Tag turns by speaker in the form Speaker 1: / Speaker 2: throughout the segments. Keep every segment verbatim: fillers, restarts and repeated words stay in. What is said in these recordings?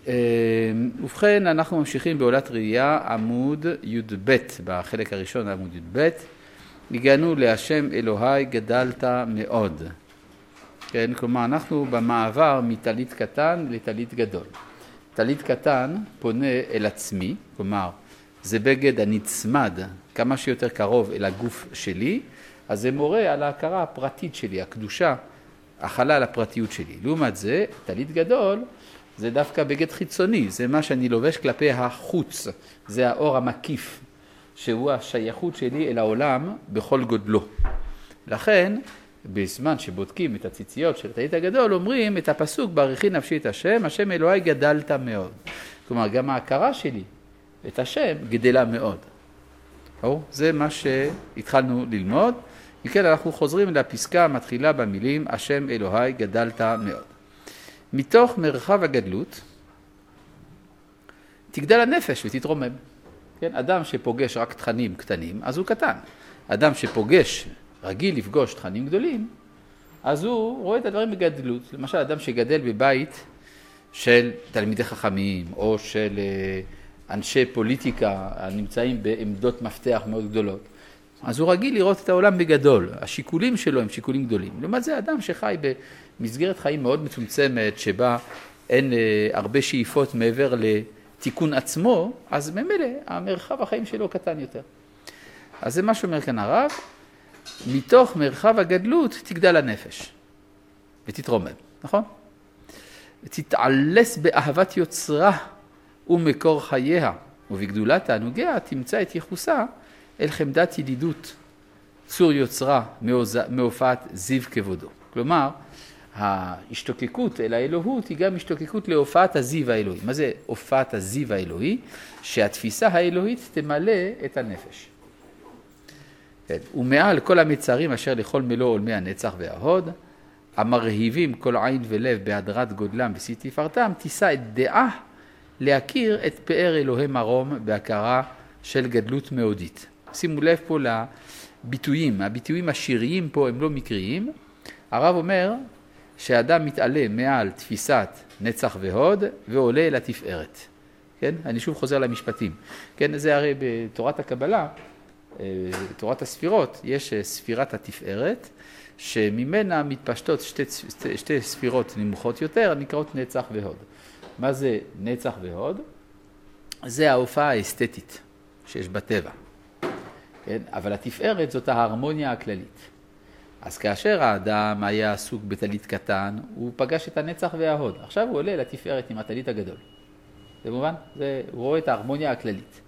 Speaker 1: ובכן, אנחנו ממשיכים בעולת ראייה, עמוד י' ב', בחלק הראשון עמוד י' ב', הגענו להשם אלוהי גדלת מאוד. כן, כלומר, אנחנו במעבר מטלית קטן לטלית גדול. טלית קטן פונה אל עצמי, כלומר, זה בגד הנצמד כמה שיותר קרוב אל הגוף שלי, אז זה מורה על ההכרה הפרטית שלי, הקדושה, החלה הפרטיות שלי. לעומת זה, טלית גדול, זה דווקא בגד חיצוני, זה מה שאני לובש כלפי החוץ, זה האור המקיף, שהוא השייכות שלי אל העולם בכל גודלו. לכן, בזמן שבודקים את הציציות של טלית הגדול, אומרים את הפסוק, ברכי נפשי את השם, השם אלוהי גדלת מאוד. כלומר, גם ההכרה שלי את השם גדלה מאוד. זה מה שהתחלנו ללמוד. וכן, אנחנו חוזרים לפסקה המתחילה במילים, השם אלוהי גדלת מאוד. מתוך מרחב הגדלות, תגדל הנפש ותתרומם. כן? אדם שפוגש רק תכנים קטנים, אז הוא קטן. אדם שפוגש, רגיל לפגוש תכנים גדולים, אז הוא רואה את הדברים בגדלות. למשל, אדם שגדל בבית של תלמידי חכמים, או של אנשי פוליטיקה הנמצאים בעמדות מפתח מאוד גדולות, אז הוא רגיל לראות את העולם בגדול. השיקולים שלו הם שיקולים גדולים. לעומת זה, אדם שחי במסגרת חיים מאוד מצומצמת, שבה אין הרבה שאיפות מעבר לתיקון עצמו, אז ממילא המרחב החיים שלו קטן יותר. אז זה מה שאומר כאן הרב, מתוך מרחב הגדלות תגדל הנפש ותתרומם, נכון? תתעלס באהבת יוצרה ומקור חייה, ובגדולת תענוגיה תמצא את יחוסה אל חמדת ידידות, צור יוצרה מהופעת זיו כבודו. כלומר, ההשתוקקות אל האלוהות היא גם השתוקקות להופעת הזיו האלוהי. מה זה הופעת הזיו האלוהי? שהתפיסה האלוהית תמלא את הנפש. כן. ומעל כל המצרים אשר לכל מלוא עולמי הנצח וההוד, המרהיבים כל עין ולב בהדרת גודלם בשיא תפארתם, תישא את דעה להכיר את פאר אלוהי מרום בהכרה של גדלות מאודית. שימו לב פה לביטויים, הביטויים השיריים פה הם לא מקריים. הרב אומר שהאדם מתעלה מעל תפיסת נצח והוד ועולה אל התפארת. כן? אני שוב חוזר למשפטים. כן? זה הרי בתורת הקבלה, תורת הספירות, יש ספירת התפארת, שממנה מתפשטות שתי, שתי ספירות נמוכות יותר, נקראות נצח והוד. מה זה נצח והוד? זה ההופעה האסתטית שיש בטבע. כן? אבל התפארת זאת ההרמוניה הכללית. אז כאשר האדם היה עסוק בטלית קטן, הוא פגש את הנצח וההוד. עכשיו הוא עולה לתפארת עם הטלית הגדול. זה מובן? זה, הוא רואה את ההרמוניה הכללית.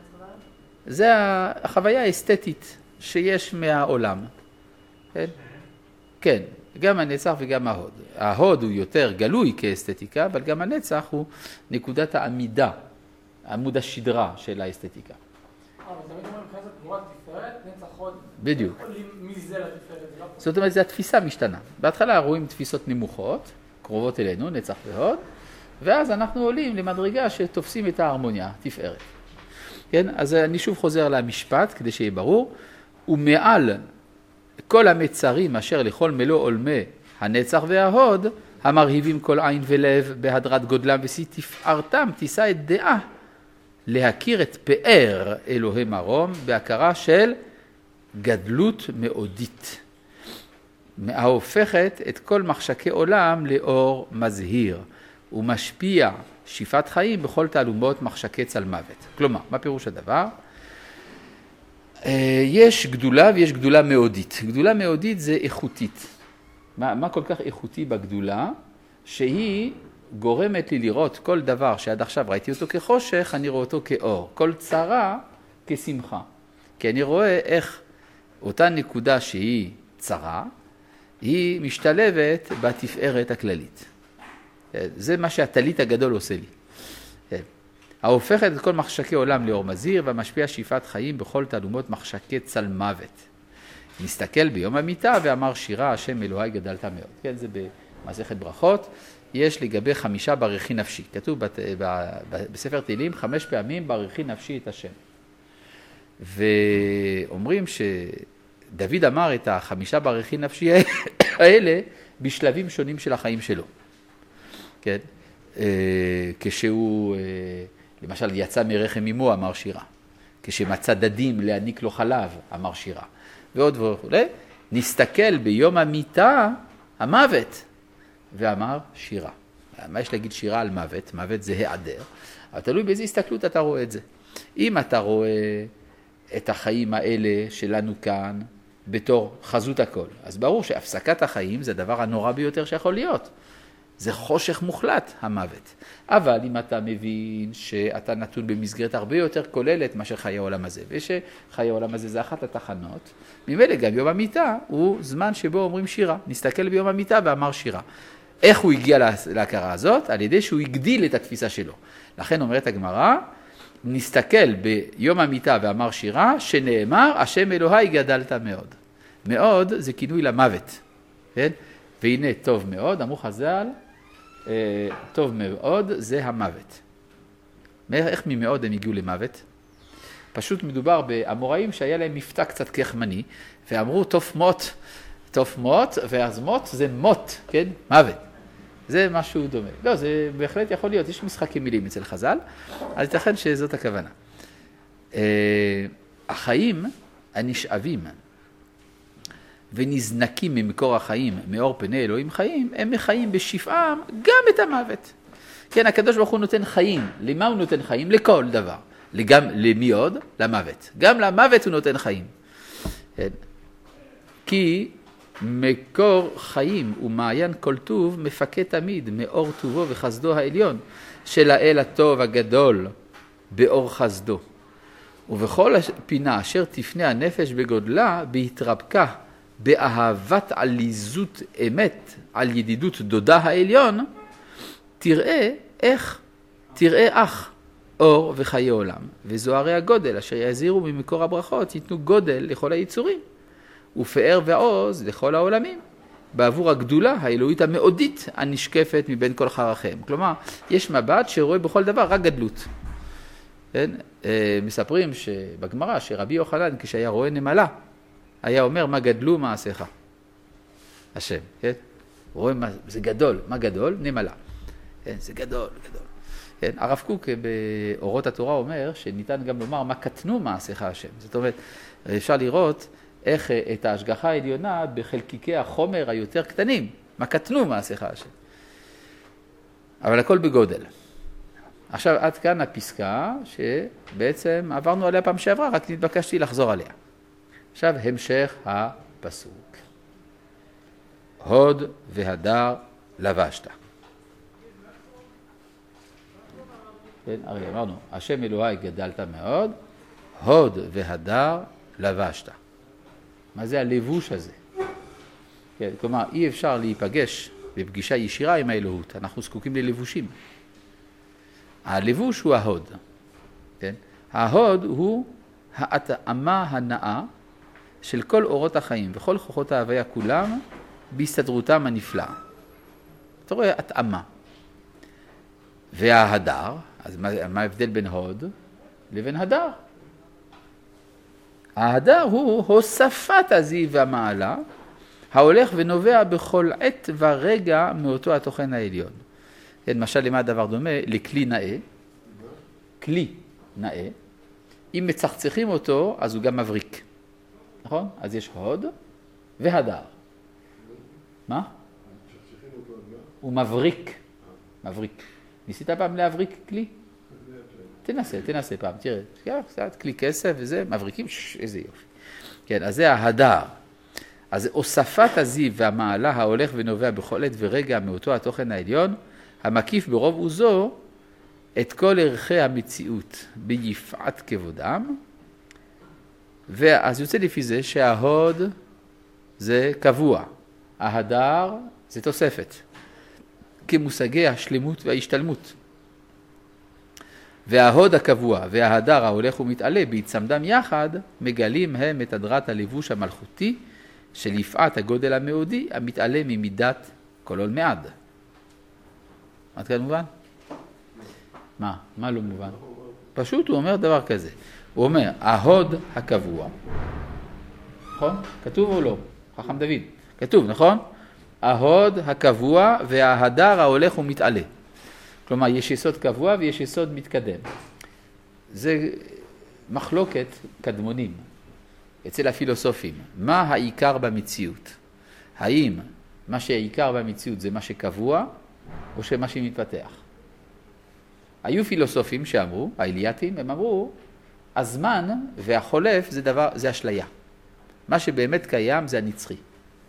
Speaker 1: זה החוויה האסתטית שיש מהעולם. כן? כן, גם הנצח וגם ההוד. ההוד הוא יותר גלוי כאסתטיקה, אבל גם הנצח הוא נקודת העמידה, עמוד השדרה של האסתטיקה.
Speaker 2: אבל תמיד אומרים מבחינת תמורת תפארת, נצח הוד.
Speaker 1: בדיוק.
Speaker 2: מי זה לתפארת?
Speaker 1: זאת אומרת, זו התפיסה משתנה. בהתחלה רואים תפיסות נמוכות, קרובות אלינו, נצח והוד, ואז אנחנו עולים למדרגה שתופסים את ההרמוניה, תפארת. כן? אז אני שוב חוזר למשפט כדי שיהיה ברור, ומעל כל המצרים אשר לכל מלוא עולמי הנצח וההוד, המרהיבים כל עין ולב בהדרת גודלם ושיא תפארתם, תישא את דעה להכיר את פאר אלוהי מרום בהכרה של גדלות מאודית, ההופכת את כל מחשקי עולם לאור מזהיר ומשפיע שיפת חיים בכל תעלומות מחשקי צל מוות. כלומר, מה פירוש הדבר? יש גדולה ויש גדולה מאודית. גדולה מאודית זה איכותית. מה, מה כל כך איכותי בגדולה? שהיא גורמת לי לראות כל דבר שעד עכשיו ראיתי אותו כחושך, אני רואה אותו כאור. כל צרה כשמחה. כי אני רואה איך אותה נקודה שהיא צרה, היא משתלבת בתפארת הכללית. זה מה שהטלית הגדול עושה לי. ההופכת את כל מחשקי עולם לאור מזהיר והמשפיע שאיפת חיים בכל תעלומות מחשקי צל מוות. נסתכל ביום המיטה ואמר שירה השם אלוהי גדלת מאוד. כן, זה במסכת ברכות. יש לגבי חמישה ברכי נפשי. כתוב בת, ב, ב, בספר תהילים חמש פעמים ברכי נפשי את השם. ואומרים שדוד אמר את החמישה ברכי נפשי האלה בשלבים שונים של החיים שלו. כן? כשהוא, למשל, יצא מרחם אמו, אמר שירה. כשמצא דדים להעניק לו חלב, אמר שירה. ועוד וכו'. נסתכל ביום המיטה, המוות, ואמר שירה. מה יש להגיד שירה על מוות? מוות זה העדר. אבל תלוי באיזה הסתכלות אתה רואה את זה. אם אתה רואה את החיים האלה שלנו כאן בתור חזות הכל, אז ברור שהפסקת החיים זה הדבר הנורא ביותר שיכול להיות. זה חושך מוחלט, המוות. אבל אם אתה מבין שאתה נתון במסגרת הרבה יותר כוללת מאשר חיי העולם הזה, ושחיי העולם הזה זה אחת התחנות, ממילא גם יום המיטה הוא זמן שבו אומרים שירה. נסתכל ביום המיטה ואמר שירה. איך הוא הגיע להכרה הזאת? על ידי שהוא הגדיל את התפיסה שלו. לכן אומרת הגמרא, נסתכל ביום המיטה ואמר שירה, שנאמר, השם אלוהי גדלת מאוד. מאוד זה כינוי למוות. כן? והנה טוב מאוד, אמרו חז"ל, טוב מאוד זה המוות. איך ממאוד הם הגיעו למוות? פשוט מדובר באמוראים שהיה להם מבטא קצת כחמני, ואמרו טוב מות, טוב מות, ואז מות זה מות, כן? מוות. זה משהו דומה. לא, זה בהחלט יכול להיות, יש משחקים מילים אצל חז"ל, אז ייתכן שזאת הכוונה. החיים הנשאבים ונזנקים ממקור החיים, מאור פני אלוהים חיים, הם מחיים בשפעם גם את המוות. כן, הקדוש ברוך הוא נותן חיים. למה הוא נותן חיים? לכל דבר. גם למי עוד? למוות. גם למוות הוא נותן חיים. כן. כי מקור חיים ומעיין כל טוב מפקד תמיד מאור טובו וחסדו העליון של האל הטוב הגדול באור חסדו. ובכל פינה אשר תפנה הנפש בגודלה בהתרבקה באהבת עליזות אמת על ידידות דודה העליון, תראה איך, תראה אך אור וחיי עולם, וזוהרי הגודל אשר יזהירו ממקור הברכות ייתנו גודל לכל היצורים, ופאר ועוז לכל העולמים, בעבור הגדולה האלוהית המאודית הנשקפת מבין כל חרכם. כלומר, יש מבט שרואה בכל דבר רק גדלות. כן? מספרים שבגמרא שרבי יוחנן כשהיה רואה נמלה, היה אומר מה גדלו מעשיך. השם, כן? רואה מה, זה גדול, מה גדול? נמלה. כן, זה גדול, גדול. כן, הרב קוק באורות התורה אומר שניתן גם לומר מה קטנו מעשיך השם. זאת אומרת, אפשר לראות איך את ההשגחה העליונה בחלקיקי החומר היותר קטנים, מה קטנו מעשיך השם. אבל הכל בגודל. עכשיו עד כאן הפסקה שבעצם עברנו עליה פעם שעברה, רק נתבקשתי לחזור עליה. עכשיו המשך הפסוק. הוד והדר לבשת. כן, הרי אמרנו, השם אלוהי גדלת מאוד, הוד והדר לבשת. מה זה הלבוש הזה? כן, כלומר, אי אפשר להיפגש בפגישה ישירה עם האלוהות, אנחנו זקוקים ללבושים. הלבוש הוא ההוד. כן? ההוד הוא ההתאמה הנאה של כל אורות החיים וכל כוחות ההוויה כולם בהסתדרותם הנפלאה. אתה רואה התאמה. וההדר, אז מה, מה ההבדל בין הוד לבין הדר? ההדר הוא הוספת הזיו והמעלה, ההולך ונובע בכל עת ורגע מאותו התוכן העליון. למשל, למה הדבר דומה? לכלי נאה. כלי נאה. אם מצחצחים אותו, אז הוא גם מבריק. נכון? אז יש הוד והדר. מה? הוא מבריק. מבריק. ניסית פעם להבריק כלי? תנסה, תנסה פעם. תראה, קצת כלי כסף וזה, מבריקים, איזה יופי. כן, אז זה ההדר. אז הוספת הזיו והמעלה ההולך ונובע בכל עת ורגע מאותו התוכן העליון, המקיף ברוב עוזו את כל ערכי המציאות ביפעת כבודם, ואז יוצא לפי זה שההוד זה קבוע, ההדר זה תוספת, כמושגי השלמות וההשתלמות. וההוד הקבוע וההדר ההולך ומתעלה בהצמדם יחד, מגלים הם את הדרת הלבוש המלכותי של יפעת הגודל המאודי המתעלה ממידת כל עול מעד. עד כאן מובן? מה? מה לא מובן? פשוט הוא אומר דבר כזה. הוא אומר, ההוד הקבוע. נכון? כתוב או לא? חכם דוד. כתוב, נכון? ההוד הקבוע וההדר ההולך ומתעלה. כלומר, יש יסוד קבוע ויש יסוד מתקדם. זה מחלוקת קדמונים אצל הפילוסופים. מה העיקר במציאות? האם מה שהעיקר במציאות זה מה שקבוע או שמה שמתפתח? היו פילוסופים שאמרו, האלייתים, הם אמרו, הזמן והחולף זה דבר, זה אשליה. מה שבאמת קיים זה הנצחי.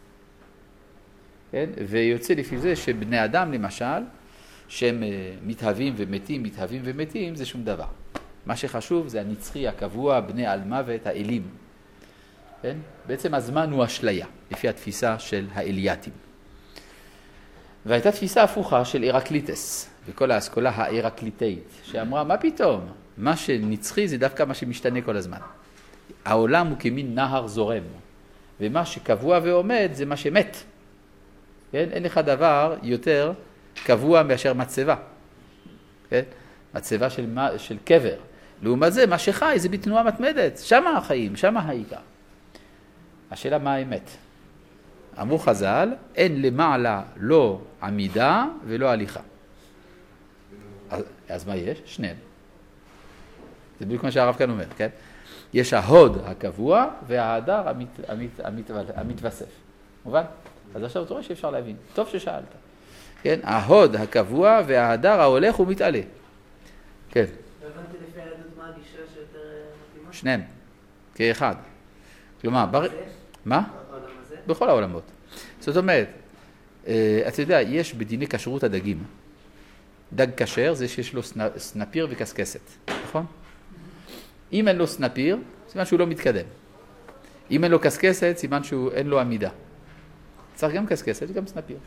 Speaker 1: כן? ויוצא לפי זה שבני אדם למשל, שהם מתהווים ומתים, מתהווים ומתים, זה שום דבר. מה שחשוב זה הנצחי, הקבוע, בני על מוות, האלים. כן? בעצם הזמן הוא אשליה, לפי התפיסה של האלייתים. והייתה תפיסה הפוכה של הרקליטס, וכל האסכולה ההרקליטאית, שאמרה, מה פתאום? מה שנצחי זה דווקא מה שמשתנה כל הזמן. העולם הוא כמין נהר זורם, ומה שקבוע ועומד זה מה שמת. כן? אין לך דבר יותר קבוע מאשר מצבה. כן? מצבה של, של קבר. לעומת זה, מה שחי זה בתנועה מתמדת. שמה החיים, שמה העיקר. השאלה מה האמת? אמרו חז"ל, אין למעלה לא עמידה ולא הליכה. אז, אז מה יש? שניהם. זה בדיוק מה שהרב כאן אומר, כן? יש ההוד הקבוע וההדר המת, המת, המת, המתווסף. מובן? אז עכשיו אתה רואה שאפשר להבין. טוב ששאלת. כן? ההוד הקבוע וההדר ההולך ומתעלה. כן.
Speaker 3: לא הבנתי לפי היהדות מה הגישה שיותר מתאימה?
Speaker 1: שניהם. כאחד. כלומר, בר... מה?
Speaker 3: בעולם הזה?
Speaker 1: בכל העולמות. זאת אומרת, אתה יודע, יש בדיני כשרות הדגים. דג כשר זה שיש לו סנפיר וקסקסת, נכון? אם אין לו סנפיר, סימן שהוא לא מתקדם. אם אין לו קסקסת, סימן שאין לו עמידה. צריך גם קסקסת וגם סנפיר.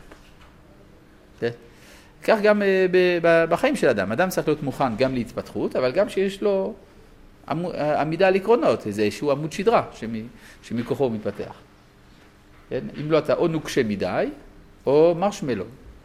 Speaker 1: כך גם בחיים של אדם. אדם צריך להיות מוכן גם להתפתחות, אבל גם שיש לו עמידה על עקרונות, איזשהו עמוד שדרה שמכוחו הוא מתפתח. אם לא אתה או נוקשה מדי, או מרשמלו.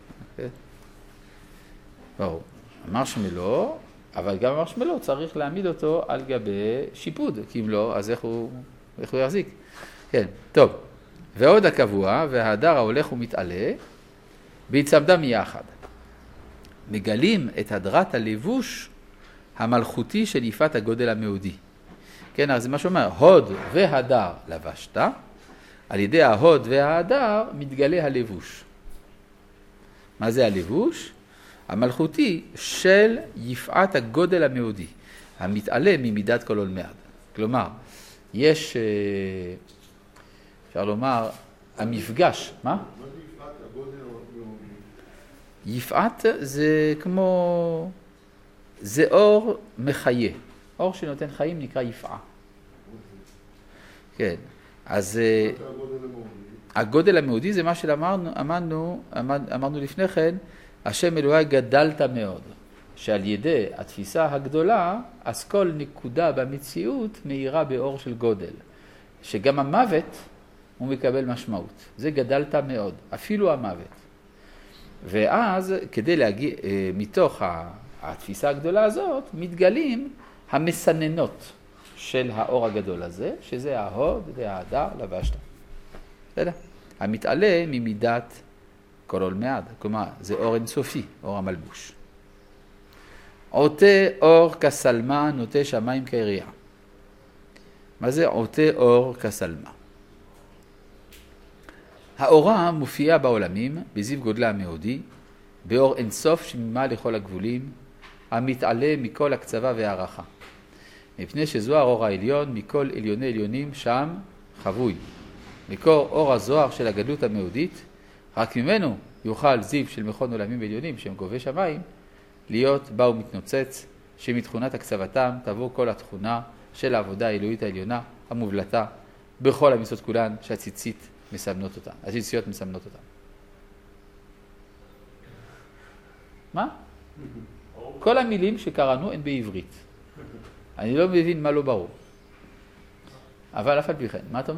Speaker 1: ברור. מרשמלו, אבל גם המרשמלו צריך להעמיד אותו על גבי שיפוד, כי אם לא, אז איך הוא, איך הוא יחזיק? כן, טוב. ועוד הקבוע, וההדר ההולך ומתעלה, והצמדם יחד. מגלים את הדרת הלבוש המלכותי של יפת הגודל המאודי. כן, אז זה מה שאומר, הוד והדר לבשת, על ידי ההוד וההדר מתגלה הלבוש. מה זה הלבוש? המלכותי של יפעת הגודל המאודי, המתעלה ממידת כל עולמי עד. כלומר, יש, אפשר לומר, המפגש, מה?
Speaker 4: מה זה יפעת הגודל המאודי?
Speaker 1: יפעת זה כמו, זה אור מחיה. אור שנותן חיים נקרא יפעה. כן, אז הגודל המאודי זה מה שאמרנו, אמרנו, אמרנו לפני כן, השם אלוהי גדלת מאוד, שעל ידי התפיסה הגדולה, אז כל נקודה במציאות מאירה באור של גודל, שגם המוות הוא מקבל משמעות. זה גדלת מאוד, אפילו המוות. ואז כדי להגיע, מתוך התפיסה הגדולה הזאת, מתגלים המסננות של האור הגדול הזה, שזה ההוד וההדר לבשת. בסדר? המתעלה ממידת כל עולמי עד, כלומר, זה אור אינסופי, אור המלבוש. עוטה אור כסלמה, נוטה שמיים כיריעה. מה זה עוטה אור כסלמה? האורה מופיעה בעולמים, בזיו גודלה המאודי, באור אינסוף שממה לכל הגבולים, המתעלה מכל הקצבה והערכה. מפני שזו האור העליון, מכל עליוני עליונים שם חבוי. מקור אור הזוהר של הגדלות המאודית, רק ממנו יוכל זיו של מכון עולמים עליונים שהם גובי שמיים, להיות בה ומתנוצץ, שמתכונת הקצבתם תבוא כל התכונה של העבודה האלוהית העליונה, המובלטה, בכל המיסות כולן שהציצית מסמנות אותן, הציציות מסמנות אותן. מה? כל המילים שקראנו הן בעברית. אני לא מבין מה לא ברור. אבל אף על פי כן, מה אתה אומר?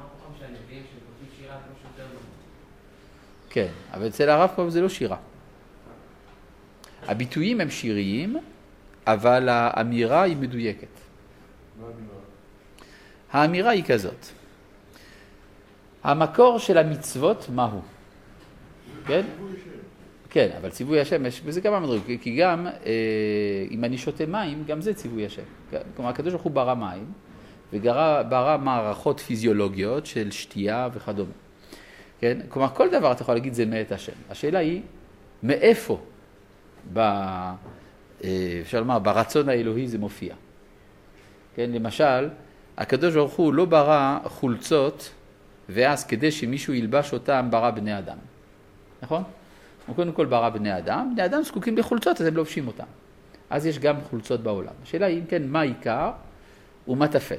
Speaker 1: כן, אבל אצל הרב קוק זה לא שירה. הביטויים הם שיריים, אבל האמירה היא מדויקת.
Speaker 4: מה האמירה?
Speaker 1: האמירה היא כזאת. המקור של המצוות מהו? כן? כן, אבל ציווי השם, יש בזה כמה מדרגות, כי גם אה, אם אני שותה מים, גם זה ציווי השם. כלומר, הקדוש ברוך הוא ברא מים, וברא מערכות פיזיולוגיות של שתייה וכדומה. כן? כלומר, כל דבר אתה יכול להגיד זה מאת השם. השאלה היא, מאיפה, ב, אה, אפשר לומר, ברצון האלוהי זה מופיע. כן? למשל, הקדוש ברוך הוא לא ברא חולצות, ואז כדי שמישהו ילבש אותם, ברא בני אדם. נכון? הוא קודם כל ברא בני אדם, בני אדם זקוקים לחולצות, אז הם לובשים אותם. אז יש גם חולצות בעולם. השאלה היא, אם כן, מה עיקר ומה תפל?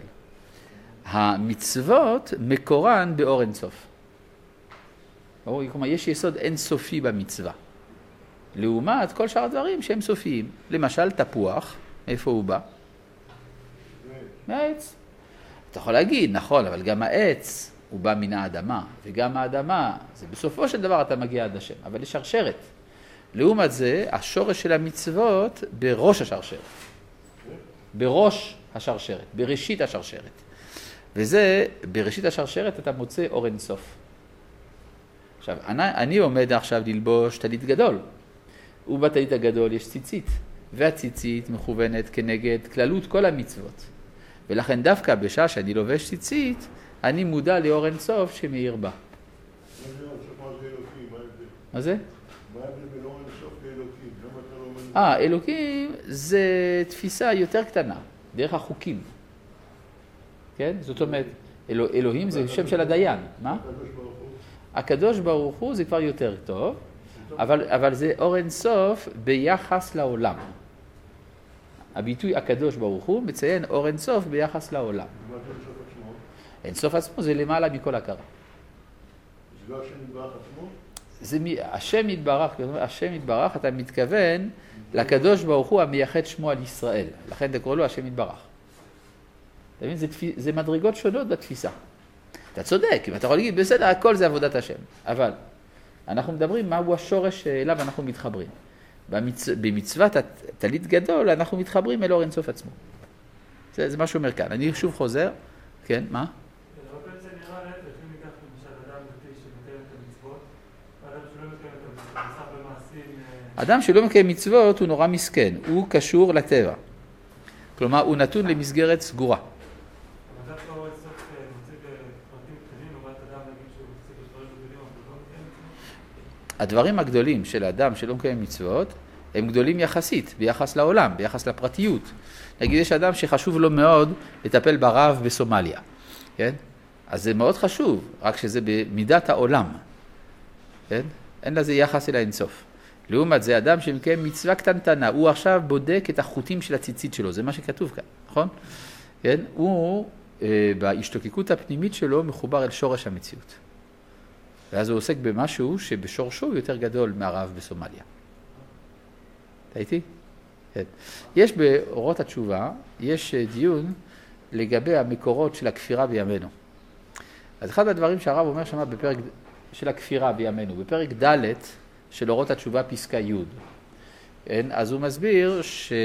Speaker 1: המצוות מקורן באור אינסוף. כלומר, יש יסוד אינסופי במצווה. לעומת כל שאר הדברים שהם סופיים. למשל, תפוח, איפה הוא בא? מהעץ. אתה יכול להגיד, נכון, אבל גם העץ הוא בא מן האדמה, וגם האדמה, זה בסופו של דבר אתה מגיע עד השם, אבל יש שרשרת. לעומת זה, השורש של המצוות בראש השרשרת. בראש השרשרת, בראשית השרשרת. וזה, בראשית השרשרת אתה מוצא אור אינסוף. עכשיו, אני, אני עומד עכשיו ללבוש טלית גדול, ובטלית הגדול יש ציצית, והציצית מכוונת כנגד כללות כל המצוות. ולכן דווקא בשעה שאני לובש ציצית, אני מודע לאור אינסוף שמאיר בה. מה זה?
Speaker 4: מה ההבדל בין אור אינסוף לאלוקים? למה אתה לא אומר?
Speaker 1: אה, אלוקים זה תפיסה יותר קטנה, דרך החוקים. כן? זאת אומרת, אלוה, אלוהים זה שם של הדיין. מה?
Speaker 4: הקדוש ברוך הוא.
Speaker 1: הקדוש ברוך הוא זה כבר יותר טוב, אבל, אבל זה אור אינסוף ביחס לעולם. הביטוי הקדוש ברוך הוא מציין אור אינסוף ביחס לעולם.
Speaker 4: מה זה אינסוף עצמו?
Speaker 1: אינסוף עצמו זה למעלה מכל הכרה.
Speaker 4: זה לא השם יתברך עצמו?
Speaker 1: זה מ... השם יתברך, השם יתברך, אתה מתכוון לקדוש ברוך הוא המייחד שמו על ישראל. לכן תקראו לו השם יתברך. אתה מבין? זה, תפ... זה מדרגות שונות בתפיסה. אתה צודק, אם אתה יכול להגיד, בסדר, הכל זה עבודת השם. אבל אנחנו מדברים מהו השורש אליו אנחנו מתחברים. במצ... במצוות הטלית גדול אנחנו מתחברים אל אור אינסוף עצמו. זה, זה מה שהוא אומר כאן. אני שוב חוזר. כן, מה?
Speaker 2: הרבה זה נראה להפך, אם ניקח למשל אדם דתי שמקיים את המצוות, ואדם שלא מקיים את המצוות, נעשה במעשים...
Speaker 1: אדם שלא מקיים מצוות הוא נורא מסכן, הוא קשור לטבע. כלומר, הוא נתון למסגרת סגורה.
Speaker 2: אבל דווקא הוא אינסוף מוציא בפרטים קטנים, לעומת אדם נגיד שהוא מוציא בפרטים גדולים, אבל לא מקיים מצוות?
Speaker 1: הדברים הגדולים של האדם שלא מקיים מצוות, הם גדולים יחסית, ביחס לעולם, ביחס לפרטיות. נגיד, יש אדם שחשוב לו מאוד לטפל ברעב בסומליה, כן? אז זה מאוד חשוב, רק שזה במידת העולם, כן? אין לזה יחס אל האינסוף. לעומת זה, אדם שמקיים מצווה קטנטנה, הוא עכשיו בודק את החוטים של הציצית שלו, זה מה שכתוב כאן, נכון? כן? הוא, אה, בהשתוקקות הפנימית שלו, מחובר אל שורש המציאות. ואז הוא עוסק במשהו שבשורשו הוא יותר גדול מהרעב בסומליה. אתה איתי? כן. יש באורות התשובה, יש דיון לגבי המקורות של הכפירה בימינו. אז אחד הדברים שהרב אומר שם בפרק של הכפירה בימינו, בפרק ד' של אורות התשובה פסקה י', כן? אז הוא מסביר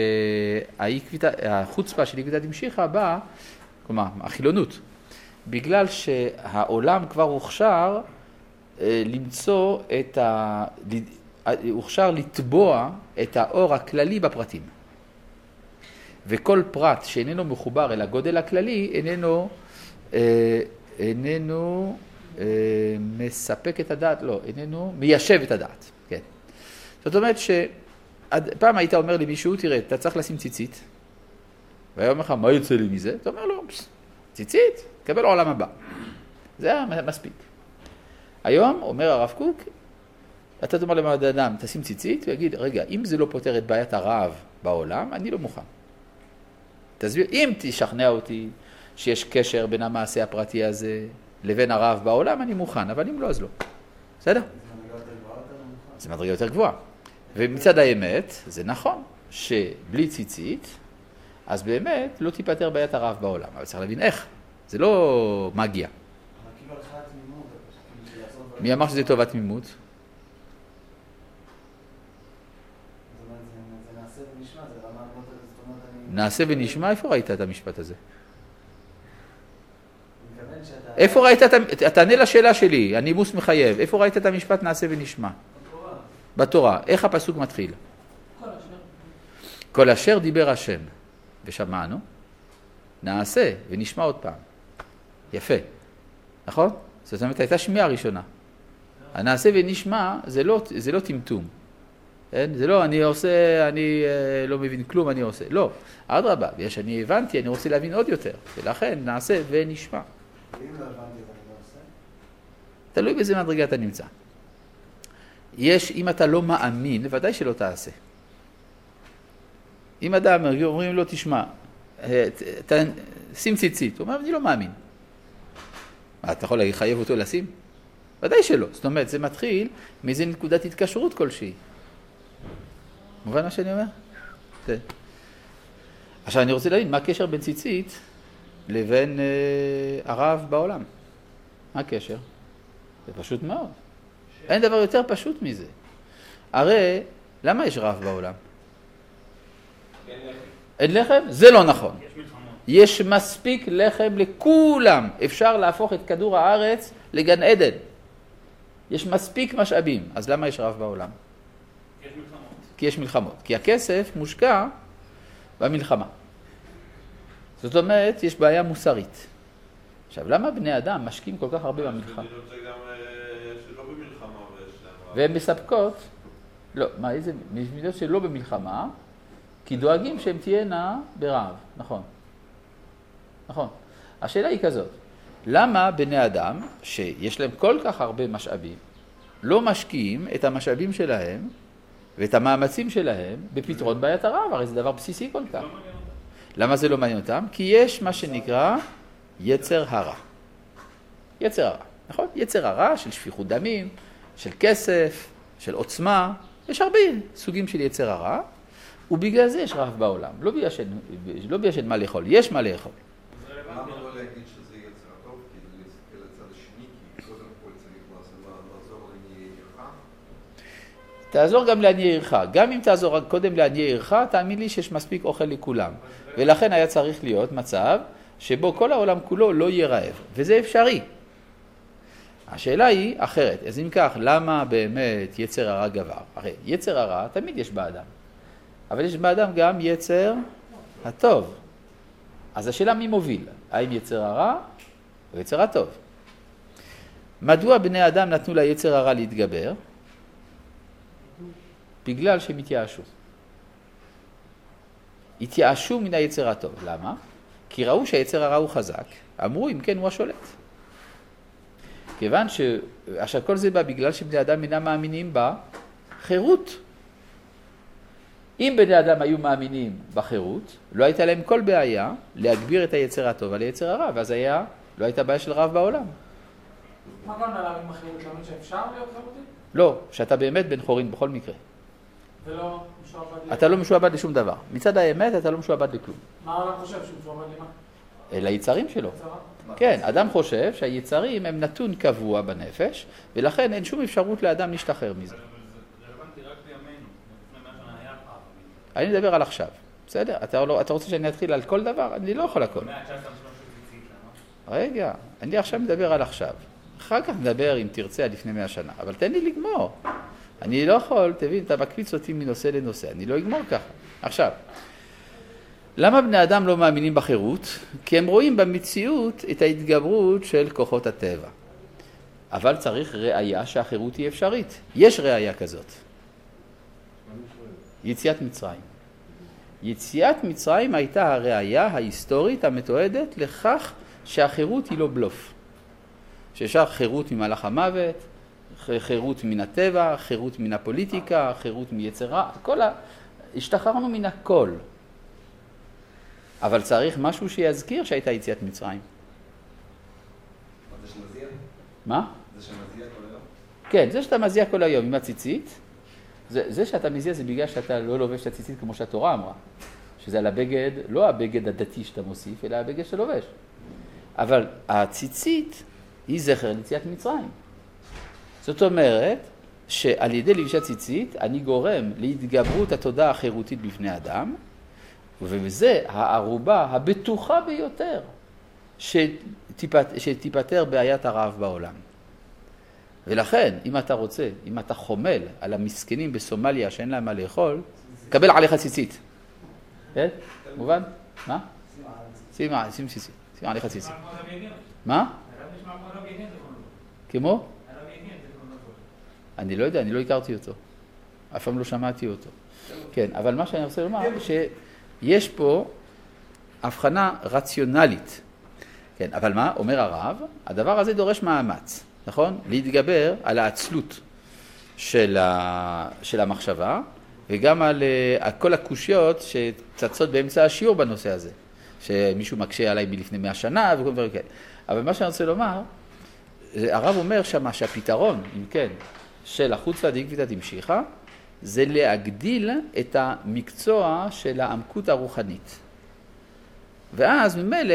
Speaker 1: שהחוצפה של עקבתא דמשיחא באה, כלומר, החילונות, בגלל שהעולם כבר הוכשר למצוא את ה... הוכשר לטבוע את האור הכללי בפרטים. וכל פרט שאיננו מחובר אל הגודל הכללי, איננו, אה, איננו אה, מספק את הדעת, לא, איננו מיישב את הדעת. כן. זאת אומרת שפעם היית אומר לי מישהו, תראה, אתה צריך לשים ציצית, והיה אומר לך, מה יוצא לי מזה? אתה אומר לו, ציצית, קבל עולם הבא. זה היה מספיק. היום, אומר הרב קוק, אתה תאמר למעד אדם, תשים ציצית, ויגיד, רגע, אם זה לא פותר את בעיית הרעב בעולם, אני לא מוכן. תסביר, אם תשכנע אותי שיש קשר בין המעשה הפרטי הזה לבין הרעב בעולם, אני מוכן, אבל אם לא, אז לא. בסדר? זה מדרגה יותר גבוהה. ומצד האמת, זה נכון, שבלי ציצית, אז באמת לא תיפטר בעיית הרעב בעולם. אבל צריך להבין איך. זה לא מגיע. מי אמר שזה טובת תמימות? נעשה ונשמע, איפה ראית את המשפט הזה? איפה ראית את, תענה לשאלה שלי, הנימוס מחייב, איפה ראית את המשפט נעשה ונשמע? בתורה. איך הפסוק מתחיל?
Speaker 3: כל אשר.
Speaker 1: כל אשר דיבר השם, ושמענו, נעשה ונשמע עוד פעם. יפה, נכון? זאת אומרת, הייתה שמיעה ראשונה. הנעשה ונשמע זה לא, זה לא טמטום. אין? זה לא, אני עושה, אני אה, לא מבין כלום, אני עושה. לא, אדרבה, בגלל שאני הבנתי, אני רוצה להבין עוד יותר. ולכן נעשה ונשמע.
Speaker 4: ואם לא הבנתי, אני לא עושה?
Speaker 1: תלוי באיזה מדרגה אתה נמצא. יש, אם אתה לא מאמין, ודאי שלא תעשה. אם אדם אומרים לו, תשמע, ת, שים ציצית, הוא אומר, אני לא מאמין. מה, אתה יכול לחייב אותו לשים? ודאי שלא. זאת אומרת, זה מתחיל מאיזה נקודת התקשרות כלשהי. מובן מה שאני אומר? זה. עכשיו, אני רוצה להבין, מה הקשר בין ציצית לבין אה, הרב בעולם? מה הקשר? זה פשוט מאוד. ש... אין דבר יותר פשוט מזה. הרי, למה יש רב בעולם? אין לחם. אין לחם? זה לא נכון. יש מלחמות. יש מספיק לחם לכולם. אפשר להפוך את כדור הארץ לגן עדן. יש מספיק משאבים. אז למה יש רב בעולם?
Speaker 2: יש מלחמות.
Speaker 1: כי יש מלחמות. כי הכסף מושקע במלחמה. זאת אומרת, יש בעיה מוסרית. עכשיו, למה בני אדם משקיעים כל כך הרבה במלחמה?
Speaker 4: אני רוצה גם שלא במלחמה ויש להם...
Speaker 1: והן מספקות, לא, מה, איזה, מדינות שלא במלחמה, כי דואגים שהן תהיינה ברעב, נכון. נכון. השאלה היא כזאת, למה בני אדם, שיש להם כל כך הרבה משאבים, לא משקיעים את המשאבים שלהם ואת המאמצים שלהם בפתרון בעיית הרעב? הרי זה דבר בסיסי כל כך. למה זה לא מעניין אותם? כי יש מה שנקרא יצר הרע. יצר הרע, נכון? יצר הרע של שפיכות דמים, של כסף, של עוצמה. יש הרבה סוגים של יצר הרע, ובגלל זה יש רעב בעולם. לא בגלל שאין, לא בגלל שאין מה לאכול, יש מה לאכול.
Speaker 4: למה לא להגיד שזה יצר הטוב? כי להסתכל לצד השני, כי קודם כל צריך לעזור לעניי עירך.
Speaker 1: תעזור גם לעניי עירך. גם אם תעזור קודם לעניי עירך, תאמין לי שיש מספיק אוכל לכולם. ולכן היה צריך להיות מצב שבו כל העולם כולו לא יהיה רעב. וזה אפשרי. השאלה היא אחרת. אז אם כך, למה באמת יצר הרע גבר? הרי יצר הרע תמיד יש באדם. אבל יש באדם גם יצר הטוב. אז השאלה מי מוביל? האם יצר הרע או יצר הטוב? מדוע בני אדם נתנו ליצר הרע להתגבר? בגלל שהם התייאשו. התייאשו מן היצר הטוב. למה? כי ראו שהיצר הרע הוא חזק. אמרו, אם כן, הוא השולט. כיוון ש... עכשיו, כל זה בא בגלל שבני אדם אינם מאמינים בחירות. אם בני אדם היו מאמינים בחירות, לא הייתה להם כל בעיה להגביר את היצר הטוב על היצר הרע, ואז היה, לא הייתה בעיה של רב בעולם.
Speaker 3: מה גם להבין בחירות? להבין שאפשר להיות חירותי?
Speaker 1: לא, שאתה באמת בן חורין בכל מקרה.
Speaker 3: ולא משועבד...
Speaker 1: אתה לא משועבד לשום דבר. מצד האמת אתה לא משועבד לכלום.
Speaker 3: מה העולם חושב שהוא משועבד למה?
Speaker 1: אל היצרים שלו. כן, אדם חושב שהיצרים הם נתון קבוע בנפש, ולכן אין שום אפשרות לאדם להשתחרר מזה.
Speaker 2: אבל זה רלוונטי רק בימינו. לפני מאה שנה היה פעם.
Speaker 1: אני מדבר על עכשיו. בסדר? אתה, לא, אתה רוצה שאני אתחיל על כל דבר? אני לא יכול הכל.
Speaker 2: במאה ה-תשע עשרה אנשים לא ציצית, למה?
Speaker 1: רגע, אני עכשיו מדבר על עכשיו. אחר כך נדבר אם תרצה על לפני מאה שנה, אבל תן לי לגמור. אני לא יכול, תבין, אתה מקפיץ אותי מנושא לנושא, אני לא אגמור ככה. עכשיו, למה בני אדם לא מאמינים בחירות? כי הם רואים במציאות את ההתגברות של כוחות הטבע. אבל צריך ראיה שהחירות היא אפשרית. יש ראיה כזאת. יציאת מצרים. יציאת מצרים הייתה הראיה ההיסטורית המתועדת לכך שהחירות היא לא בלוף. שאפשר חירות ממלאך המוות, חירות מן הטבע, חירות מן הפוליטיקה, חירות מיצרה, כל ה... השתחררנו מן הכל. אבל צריך משהו שיזכיר שהייתה יציאת מצרים.
Speaker 4: זה שמזיע?
Speaker 1: מה?
Speaker 4: זה שמזיע כל היום?
Speaker 1: כן, זה שאתה מזיע כל היום עם הציצית, זה, זה שאתה מזיע זה בגלל שאתה לא לובש את הציצית כמו שהתורה אמרה. שזה על הבגד, לא הבגד הדתי שאתה מוסיף, אלא הבגד שאתה לובש. אבל הציצית היא זכר ליציאת מצרים. זאת אומרת שעל ידי לבישת ציצית אני גורם להתגברות התודעה החירותית בפני אדם, ובזה הערובה הבטוחה ביותר שתיפטר בעיית הרעב בעולם. ולכן, אם אתה רוצה, אם אתה חומל על המסכנים בסומליה שאין להם מה לאכול, קבל עליך ציצית. כן? מובן? מה? שים שים ציצית. שים עליך ציצית. מה? כמו? אני לא יודע, אני לא הכרתי אותו. אף פעם לא שמעתי אותו. כן, אבל מה שאני רוצה לומר, שיש פה הבחנה רציונלית. כן, אבל מה? אומר הרב, הדבר הזה דורש מאמץ, נכון? להתגבר על העצלות של, ה... של המחשבה, וגם על, על כל הקושיות שצצות באמצע השיעור בנושא הזה, שמישהו מקשה עליי מלפני מאה שנה וכל דברים כאלה. אבל מה שאני רוצה לומר, הרב אומר שמה שהפתרון, אם כן, של החוץ והדאיקתא דמשיחא, זה להגדיל את המקצוע של העמקות הרוחנית. ואז ממילא,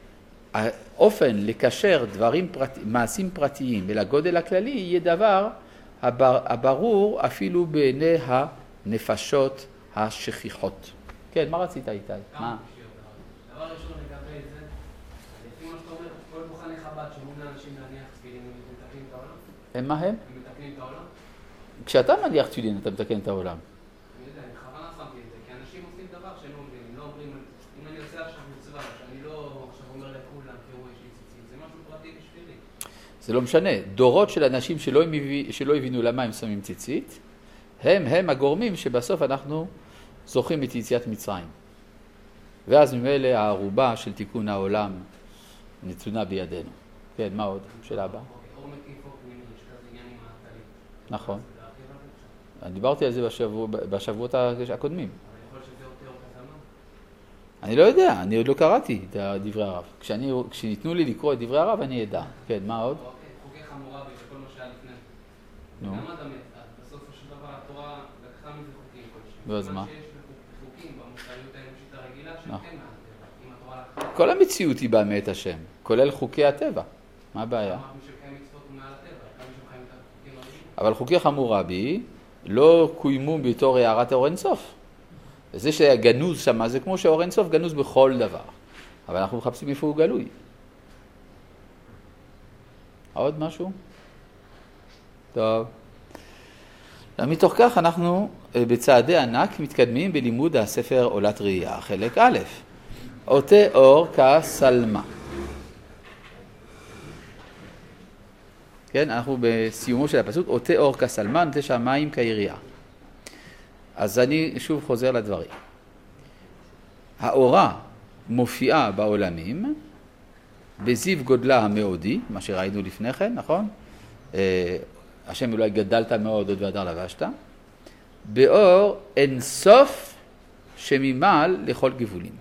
Speaker 1: האופן לקשר דברים פרט... מעשים פרטיים ולגודל הכללי יהיה דבר הבר... הברור אפילו בעיני הנפשות השכיחות. כן, מה רצית איתי? מה?
Speaker 5: דבר ראשון לגבי זה, לפי מה שאתה אומר, כל מוכני חב"ד שאומרים לאנשים להניח תפילין, הם מתקנים את העולם?
Speaker 1: הם מה הם?
Speaker 5: הם מתקנים את העולם?
Speaker 1: כשאתה מניח תפילין אתה מתקן את העולם.
Speaker 5: אני יודע, אני בכוונה שמתי את זה, כי אנשים עושים דבר שהם לא אומרים, הם לא אומרים, אם אני עושה עכשיו מצווה, שאני לא עכשיו אומר לכולם, תראו יש לי ציצית, זה משהו פרטי בשבילי.
Speaker 1: זה לא משנה, דורות של אנשים שלא, שלא הבינו למה הם שמים ציצית, הם הם הגורמים שבסוף אנחנו זוכים את יציאת מצרים. ואז ממילא הערובה של תיקון העולם נתונה בידינו. כן, מה עוד? שאלה הבאה.
Speaker 5: אור מקיף אור פנימי, יש כזה עניין עם העתלים.
Speaker 1: נכון. אני דיברתי על זה בשבוע, בשבועות הקודמים.
Speaker 5: אבל יכול להיות שזה יותר אור כזמן?
Speaker 1: אני לא יודע, אני עוד לא קראתי את דברי הרב. כשאני, כשניתנו לי לקרוא את דברי הרב, אני אדע. כן, מה עוד?
Speaker 5: חוקי חמורבי וכל מה שהיה לפני.
Speaker 1: נו.
Speaker 5: למה אתה מת? בסוף של דבר התורה לקחה מזה חוקים כלשהם.
Speaker 1: ואז מה?
Speaker 5: שיש חוקים במוסריות האנושית הרגילה שהם כן מהטבע. אם התורה לקחה...
Speaker 1: כל המציאות היא באה מאת השם, כולל חוקי הטבע. מה הבעיה?
Speaker 5: מי שמקיים מצוות הוא מעל הטבע, כמה שמקיים את החוקים הרגילים.
Speaker 1: אבל חוקי חמורבי לא קוימו בתור הערת אור אינסוף. וזה שהיה גנוז שם, זה כמו שאור אינסוף גנוז בכל דבר. אבל אנחנו מחפשים איפה הוא גלוי. עוד משהו? טוב. מתוך כך אנחנו בצעדי ענק מתקדמים בלימוד הספר עולת ראייה, חלק א', אותי אור כסלמה. כן, אנחנו בסיומו של הפסוק, אותי אור כסלמה, נוטה שמיים כיריעה. אז אני שוב חוזר לדברים. האורה מופיעה בעולמים, בזיו גודלה המאודי, מה שראינו לפני כן, נכון? השם אולי גדלת מאוד עוד והדר לבשת, באור אינסוף שממעל לכל גבולים.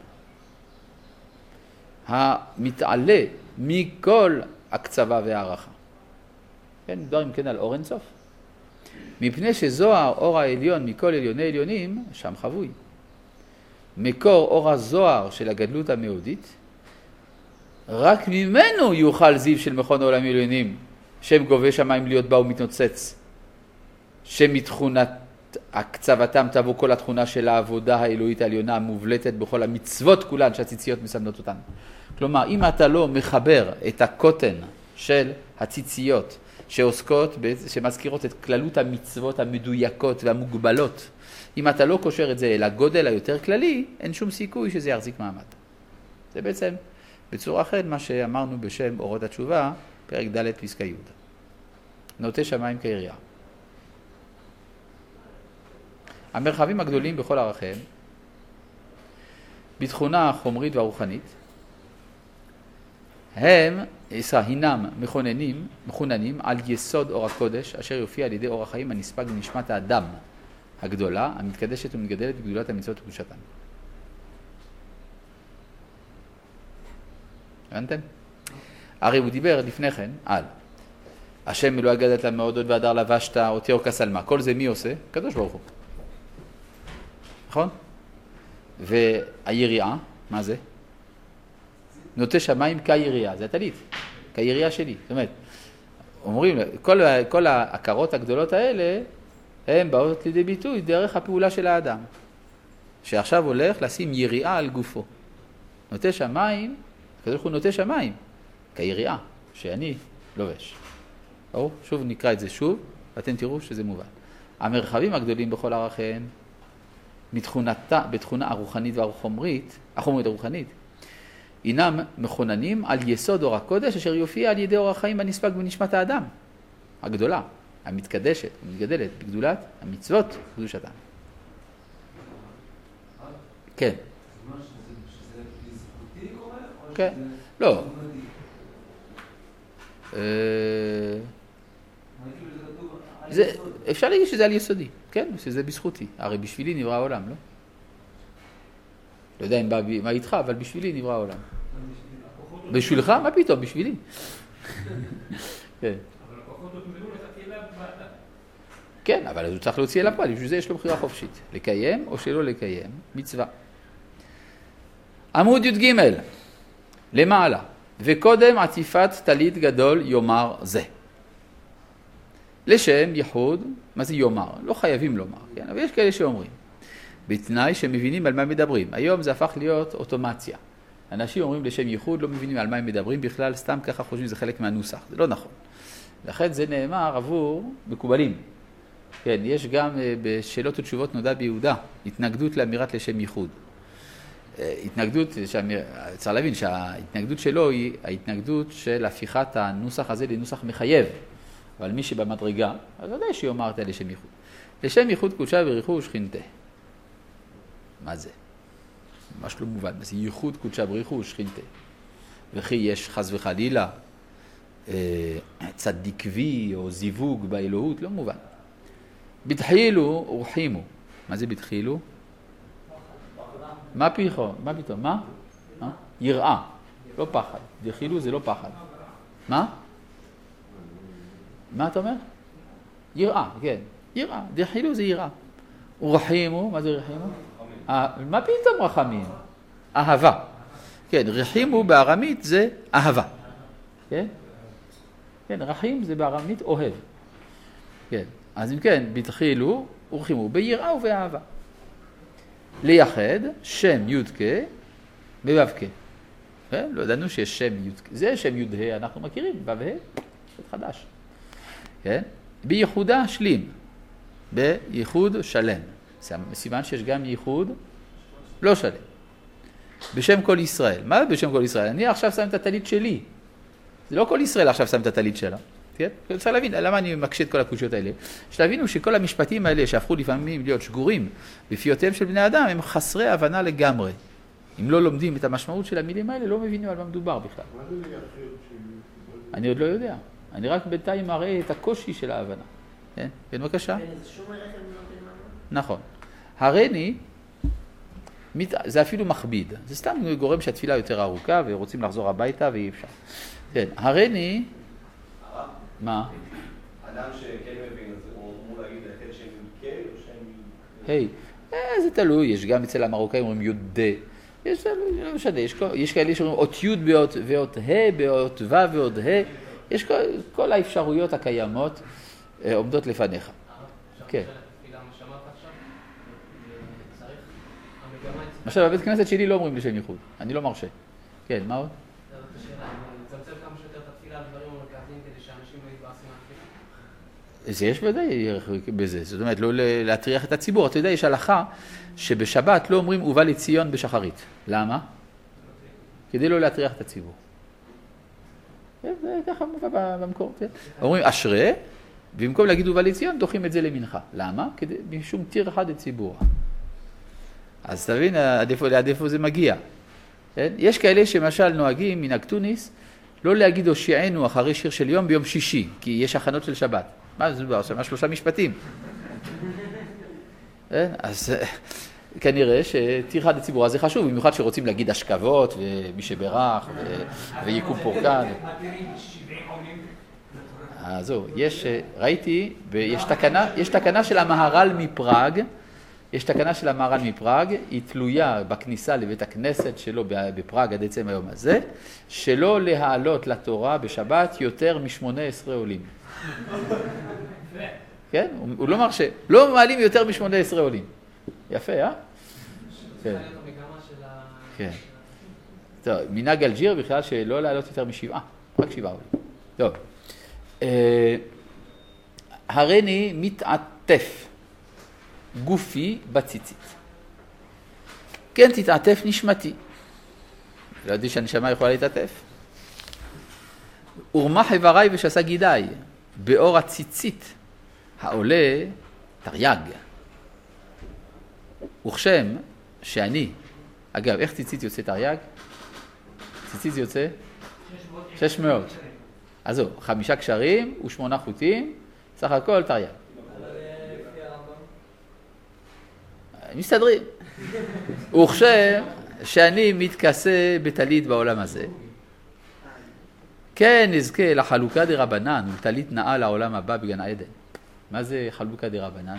Speaker 1: המתעלה מכל הקצבה והערכה. כן, דברים כן על אור אינסוף. מפני שזוהר אור העליון מכל עליוני עליונים, שם חבוי. מקור אור הזוהר של הגדלות המאודית, רק ממנו יוכל זיו של מכון העולם עליונים, שם גובה שמיים להיות בה ומתנוצץ, שמתכונת הקצבתם תבוא כל התכונה של העבודה האלוהית העליונה המובלטת בכל המצוות כולן שהציציות מסמנות אותן. כלומר, אם אתה לא מחבר את הקוטן של הציציות שעוסקות, שמזכירות את כללות המצוות המדויקות והמוגבלות, אם אתה לא קושר את זה אל הגודל היותר כללי, אין שום סיכוי שזה יחזיק מעמד. זה בעצם בצורה אחרת מה שאמרנו בשם אורות התשובה, פרק ד' פסקה י'. נוטה שמיים כיריעה. המרחבים הגדולים בכל ערכיהם, בתכונה החומרית והרוחנית, הם, הינם מכוננים, מכוננים על יסוד אור הקודש, אשר יופיע על ידי אור החיים הנספג מנשמת האדם הגדולה, המתקדשת ומתגדלת בגדולת המצוות וקדושתן. הבנתם? הרי הוא דיבר לפני כן על השם אלוהי גדלת למאודות והדר לבשת, אותי אור כסלמה. כל זה מי עושה? קדוש ברוך הוא. נכון? והיריעה, מה זה? נוטה שמיים כיריעה, זה הטלית, כיריעה שלי. זאת אומרת, אומרים, כל, כל ההכרות הגדולות האלה, הן באות לידי ביטוי דרך הפעולה של האדם, שעכשיו הולך לשים יריעה על גופו. נוטה שמיים, הקדוש ברוך הוא נוטה שמיים, כיריעה, שאני לובש. ברור? שוב נקרא את זה שוב, ואתם תראו שזה מובן. המרחבים הגדולים בכל ערכיהם, בתכונתה, בתכונה הרוחנית והחומרית, החומרית הרוחנית, אינם מכוננים על יסוד אור הקודש, אשר יופיע על ידי אור החיים הנספק בנשמת האדם, הגדולה, המתקדשת, המתגדלת, בגדולת המצוות, קדושתם. כן. כן. לא. זה, אפשר להגיד שזה על יסודי, כן? שזה בזכותי. הרי בשבילי נברא העולם, לא? לא יודע אם בא, מה איתך, אבל בשבילי נברא העולם. בשבילך? מה פתאום? בשבילי. כן. כן, אבל הוא צריך להוציא אל הפועל, בשביל זה יש לו בחירה חופשית. לקיים או שלא לקיים, מצווה. עמוד י"ג, למעלה, וקודם עטיפת טלית גדול יאמר זה. לשם ייחוד, מה זה יאמר? לא חייבים לומר, כן? אבל יש כאלה שאומרים. בתנאי שמבינים על מה מדברים. היום זה הפך להיות אוטומציה. אנשים אומרים לשם ייחוד, לא מבינים על מה הם מדברים בכלל, סתם ככה חושבים שזה חלק מהנוסח. זה לא נכון. לכן זה נאמר עבור מקובלים. כן, יש גם בשאלות ותשובות נודע ביהודה, התנגדות לאמירת לשם ייחוד. התנגדות, צריך להבין שההתנגדות שלו היא ההתנגדות של הפיכת הנוסח הזה לנוסח מחייב. אבל מי שבמדרגה, אז ודאי שיאמר את לשם ייחוד. לשם ייחוד קודשה בריחו ושכינתה. מה זה? ממש לא מובן. זה ייחוד קודשה בריחו ושכינתה. וכי יש חס וחלילה צדיקבי או זיווג באלוהות, לא מובן. בתחילו ורחימו. מה זה בתחילו? מה פיחו? מה פתאום? מה? יראה. לא פחד. בתחילו זה לא פחד. מה? מה אתה אומר? יראה, כן. יראה. דחילו זה יראה. ורחימו, מה זה רחימו? מה פתאום רחמים? אהבה. כן, רחימו בארמית זה אהבה. כן? כן, רחים זה בארמית אוהב. כן. אז אם כן, בתחילו ורחימו ביראה ובאהבה. לייחד שם יודקה בו"ק. כן? לא ידענו שיש שם יודקה. זה שם יודע, אנחנו מכירים, ו"ה, זה חדש. כן? בייחודה שלים, בייחוד שלם. סימן שיש גם ייחוד לא שלם. בשם כל ישראל. מה בשם כל ישראל? אני עכשיו שם את הטלית שלי. זה לא כל ישראל עכשיו שם את הטלית שלה. כן? צריך להבין, למה אני מקשה את כל הקושיות האלה? שתבינו שכל המשפטים האלה שהפכו לפעמים להיות שגורים בפיותיהם של בני אדם, הם חסרי הבנה לגמרי. אם לא לומדים את המשמעות של המילים האלה, לא מבינים על מה מדובר בכלל.
Speaker 6: מה זה לייחד?
Speaker 1: אני עוד לא יודע. אני רק בינתיים מראה את הקושי של ההבנה. כן? כן, בבקשה? נכון. הרני, זה אפילו מכביד. זה סתם גורם שהתפילה יותר ארוכה ורוצים לחזור הביתה ואי אפשר. כן, הרני... מה?
Speaker 6: אדם שכן מבין, אז הוא אמור להגיד לייחד שם י"ק או שם
Speaker 1: היי, זה תלוי. יש גם אצל המרוקאים אומרים י"ד. יש, לא משנה, יש כאלה שאומרים אות י' ואות ה' באות ו' ועוד ה'. יש כל, כל האפשרויות הקיימות אה, עומדות לפניך. כן. עכשיו, בבית כנסת שלי לא אומרים לשם ייחוד. אני לא מרשה. כן, מה עוד?
Speaker 5: לצמצם כמה שיותר את התפילה על דברים המרכזיים כדי שאנשים לא יתבאסים מהתפילה.
Speaker 1: זה יש ודאי בזה. זאת אומרת, לא להטריח את הציבור. אתה יודע, יש הלכה שבשבת לא אומרים ובא לציון בשחרית. למה? כדי לא להטריח את הציבור. זה ככה מובא במקור. אומרים אשרה, ובמקום להגיד ובא לציון, דוחים את זה למנחה. למה? כדי משום תיר אחד את ציבור. אז תבין עד איפה זה מגיע. יש כאלה שמשל נוהגים מן אקטוניס, לא להגיד הושיענו אחרי שיר של יום ביום שישי, כי יש הכנות של שבת. מה זה דבר? מה שלושה משפטים? אז כנראה שתיר אחד את ציבור, אז זה חשוב, במיוחד שרוצים להגיד השכבות, ומי שברך, ויקום פורקן. אז זהו, יש, ראיתי, יש תקנה, יש תקנה של המהר"ל מפראג, יש תקנה של המהר"ל מפראג, היא תלויה בכניסה לבית הכנסת שלו בפראג עד עצם היום הזה, שלא להעלות לתורה בשבת יותר מ-שמונה עשרה עולים. כן? הוא לא מרשה, לא מעלים יותר מ-שמונה עשרה עולים. יפה, אה? כן. כן. טוב, מנהג אלג'יר בכלל שלא להעלות יותר משבעה, רק שבעה עולים. טוב. הריני מתעטף גופי בציצית. כן, תתעטף נשמתי. לא יודעים שהנשמה יכולה להתעטף. ורמח איבריי ושסה גידיי, באור הציצית העולה תרי"ג. וכשם שאני, אגב, איך ציצית יוצא תרי"ג? ציצית יוצא? שש מאות. אז זהו, חמישה קשרים ושמונה חוטים, סך הכל תרי"ג. מסתדרים. וכשם שאני מתכסה בטלית בעולם הזה, כן נזכה לחלוקה דרבנן ולטלית נאה לעולם הבא בגן העדן. מה זה חלוקה דרבנן?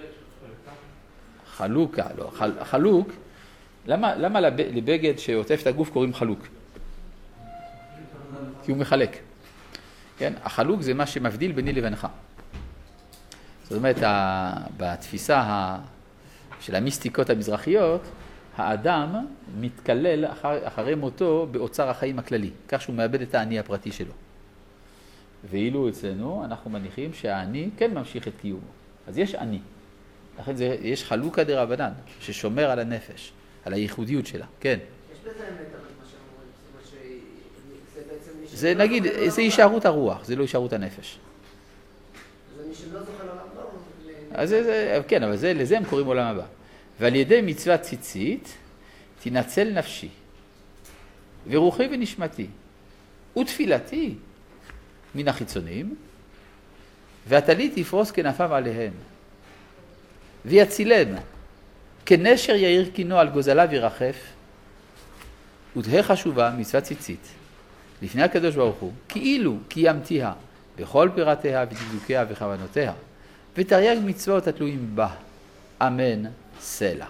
Speaker 1: חלוקה, לא, חל, חלוק. למה, למה לבגד שעוטף את הגוף קוראים חלוק? כי הוא מחלק. כן? החלוק זה מה שמבדיל ביני לבינך. זאת אומרת, בתפיסה של המיסטיקות המזרחיות, האדם מתקלל אחר, אחרי מותו באוצר החיים הכללי, כך שהוא מאבד את האני הפרטי שלו. ואילו אצלנו אנחנו מניחים שהאני כן ממשיך את קיומו. אז יש אני. לכן זה, יש חלוקה דרבנן ששומר על הנפש, על הייחודיות שלה. כן.
Speaker 7: יש בזה אמת, אבל מה שאומרים, זה בעצם...
Speaker 1: זה נגיד, זה הישארות הרוח, זה לא הישארות הנפש.
Speaker 7: זה מי שלא זוכה לעולם לא...
Speaker 1: אז זה, זה, כן, אבל זה, לזה הם קוראים עולם הבא. ועל ידי מצוות ציצית, תנצל נפשי, ורוחי ונשמתי, ותפילתי מן החיצונים, והטלית יפרוס כנפיו עליהם, ויצילם, כנשר יאיר קינו על גוזליו ירחף, ותהא חשובה מצוות ציצית, לפני הקדוש ברוך הוא, כאילו קיימתיה בכל פירתיה ודקדוקיה וכוונותיה, ותרי"ג מצוות התלויים בה. אמן סלע.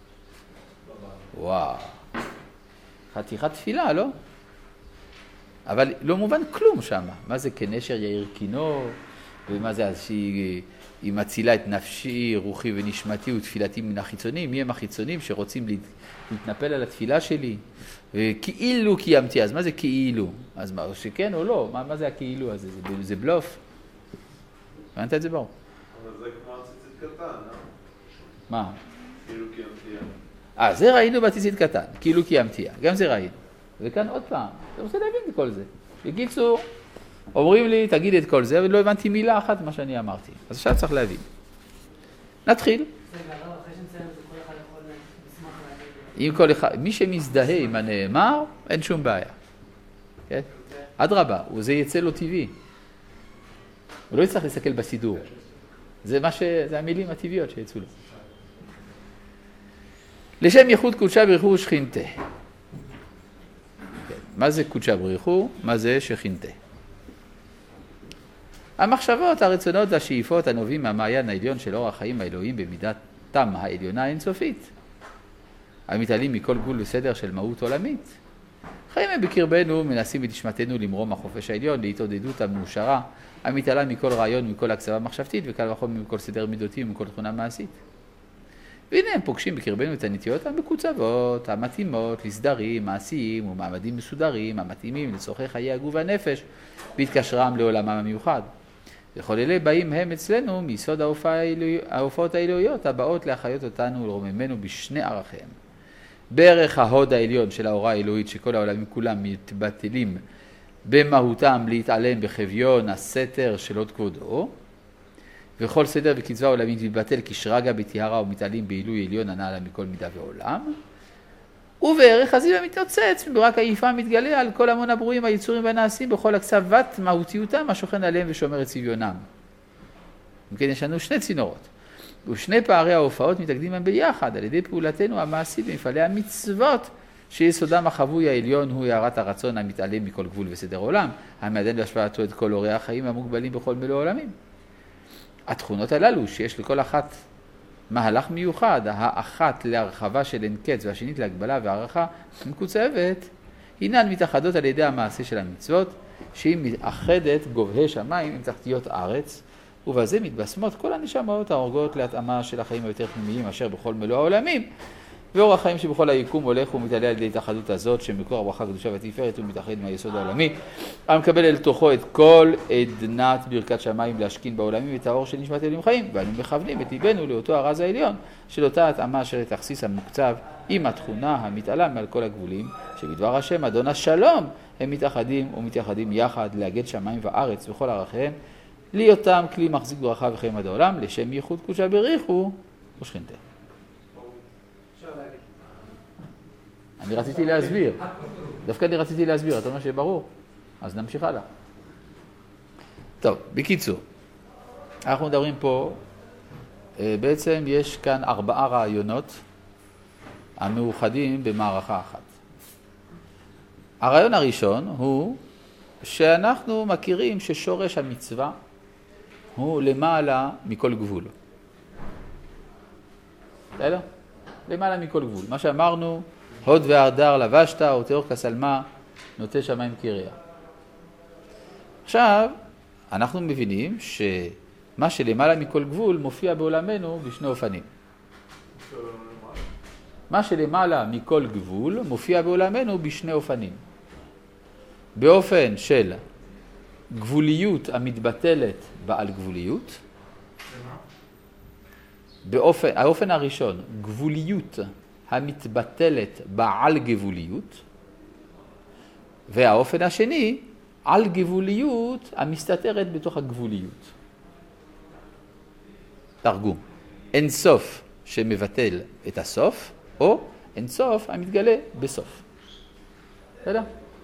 Speaker 1: וואו. חתיכת תפילה, לא? אבל לא מובן כלום שם. מה זה כנשר יאיר קינו, ומה זה אז שהיא מצילה את נפשי, רוחי ונשמתי ותפילתי מן החיצונים. מי הם החיצונים שרוצים להתנפל על התפילה שלי? וכאילו קיימתי, אז מה זה כאילו? אז מה, שכן או לא? מה, מה זה הכאילו הזה? זה, זה בלוף? הבנת את זה ברור?
Speaker 4: אבל זה כמו ציצית קטן, לא?
Speaker 1: מה?
Speaker 4: כאילו קיימתיה.
Speaker 1: אה, זה ראינו בציצית קטן, כאילו קיימתיה, גם זה ראינו. וכאן עוד פעם, אתה רוצה להבין את כל זה. בקיצור, אומרים לי, תגיד את כל זה, אבל לא הבנתי מילה אחת מה שאני אמרתי. אז עכשיו צריך להבין. נתחיל. אם כל אחד, מי שמזדהה עם הנאמר, אין שום בעיה. כן? אדרבה, זה יצא לו טבעי. הוא לא יצטרך לסתכל בסידור. זה מה ש... זה המילים הטבעיות שיצאו לו. לשם ייחוד קודשה בריחו שכינתה. כן. מה זה קודשה בריחו? מה זה שכינתה? המחשבות, הרצונות והשאיפות הנובעים מהמעיין העליון של אור החיים האלוהים במידתם העליונה האינסופית, המתעלים מכל גבול וסדר של מהות עולמית. חיים הם בקרבנו, מנסים בנשמתנו למרום החופש העליון, להתעודדות המאושרה, המתעלה מכל רעיון, מכל הקצבה מחשבתית, וקל וחומר מכל סדר מידותי ומכל תכונה מעשית. והנה הם פוגשים בקרבנו את הנטיות המקוצבות, המתאימות, לסדרים, מעשיים ומעמדים מסודרים, המתאימים לצורכי חיי הגוף והנפש, בהתקשרם לעולמם המיוחד. וכל אלה באים הם אצלנו מיסוד ההופעות האלוהיות, הבאות להחיות אותנו ולרוממנו בשני ערכיהם. בערך ההוד העליון של האורה האלוהית, שכל העולמים כולם מתבטלים במהותם להתעלם בחביון הסתר של עוד כבודו, וכל סדר וקצבה עולמית מתבטל כשרגע בטהרה ומתעלים בעילוי עליון הנעלה מכל מידה ועולם, ובערך הזיו המתנוצץ, רק העיפה מתגלה על כל המון הברואים, היצורים והנעשים, בכל הקצבת מהותיותם השוכן עליהם ושומר את צביונם. וכן יש לנו שני צינורות, ושני פערי ההופעות מתאגדים הם ביחד, על ידי פעולתנו המעשית במפעלי המצוות, שיסודם החבוי העליון הוא הערת הרצון המתעלם מכל גבול וסדר עולם, המעדן בהשפעתו את כל אורי החיים המוגבלים בכל מלוא העולמים. התכונות הללו שיש לכל אחת מהלך מיוחד, האחת להרחבה של אין קץ והשנית להגבלה והערכה מקוצבת, הינן מתאחדות על ידי המעשה של המצוות, שהיא מתאחדת גובהי שמיים עם תחתיות ארץ, ובזה מתבשמות כל הנשמות ההורגות להתאמה של החיים היותר פנימיים אשר בכל מלוא העולמים, ואור החיים שבכל היקום הולך ומתעלה על ידי התאחדות הזאת, שמקור הברכה הקדושה והתפארת הוא מתאחד מהיסוד העולמי, המקבל אל תוכו את כל עדנת ברכת שמיים להשכין בעולמים את האור של נשמת אלוהים חיים, ואנו מכוונים את ליבנו לאותו הרז העליון, של אותה התאמה אשר התכסיס המוקצב עם התכונה המתעלה מעל כל הגבולים, שבדבר השם אדון השלום הם מתאחדים ומתייחדים יחד לאגד שמיים וארץ וכל ערכיהם, להיותם כלי מחזיק ברכה וחיים עד העולם, לשם ייחוד קודשה בריחו ושכינתה. אני רציתי להסביר, דווקא אני רציתי להסביר, אתה אומר שיהיה ברור, אז נמשיך הלאה. טוב, בקיצור, אנחנו מדברים פה, בעצם יש כאן ארבעה רעיונות המאוחדים במערכה אחת. הרעיון הראשון הוא שאנחנו מכירים ששורש המצווה הוא למעלה מכל גבול. בסדר? למעלה מכל גבול. מה שאמרנו, הוד והדר לבשת, או תאור כסלמה, נוטה שמיים קיריה. עכשיו, אנחנו מבינים שמה שלמעלה מכל גבול מופיע בעולמנו בשני אופנים. מה שלמעלה מכל גבול מופיע בעולמנו בשני אופנים. באופן של גבוליות המתבטלת בעל גבוליות. באופן, האופן הראשון, גבוליות המתבטלת בעל גבוליות. והאופן השני, על גבוליות המסתתרת בתוך הגבוליות. תרגום. אין סוף שמבטל את הסוף, או אין סוף המתגלה בסוף. בסדר?